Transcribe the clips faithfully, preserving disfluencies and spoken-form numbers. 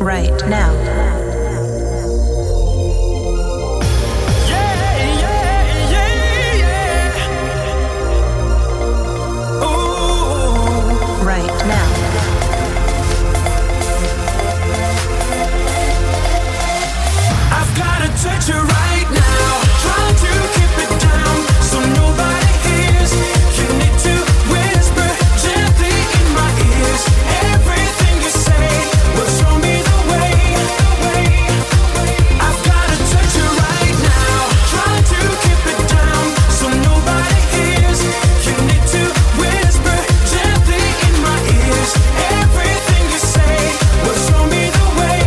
right now. Touch you right now, try to keep it down so nobody hears. You need to whisper gently in my ears. Everything you say will show me the way. I've gotta touch you right now, try to keep it down so nobody hears. You need to whisper gently in my ears. Everything you say will show me the way.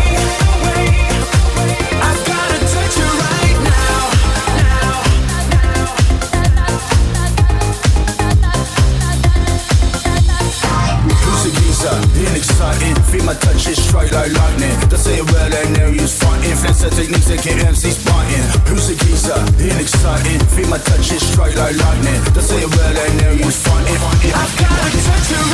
I've gotta touch you right now, now, now. Who's a geezer? Being exciting. Feel my touch is straight like lightning. Don't say it well and now you's fighting. Flex the techniques that keep M Cs biting. Who's a geezer? Being exciting. Feel my touch is straight like lightning. Don't say it well and now you's fighting. I've gotta touch you